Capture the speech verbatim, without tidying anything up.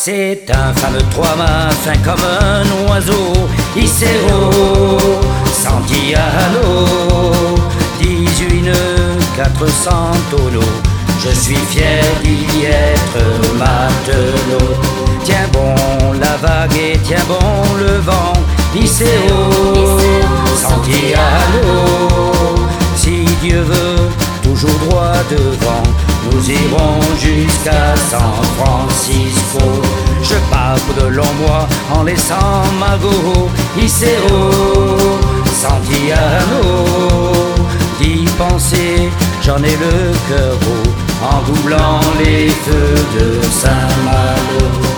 C'est un fameux trois-mâts fin comme un oiseau, Isero, Santiano, dix-huit nœuds, quatre cents tonneaux. Je suis fier d'y être matelot. Tiens bon la vague et tiens bon le vent, Isero, Santiano. Si Dieu veut, toujours droit devant, nous irons jusqu'à San Francisco. Je pars pour de longs mois en laissant Margot, Isero, Santiano. D'y penser, j'en ai le cœur beau, en doublant les feux de Saint-Malo.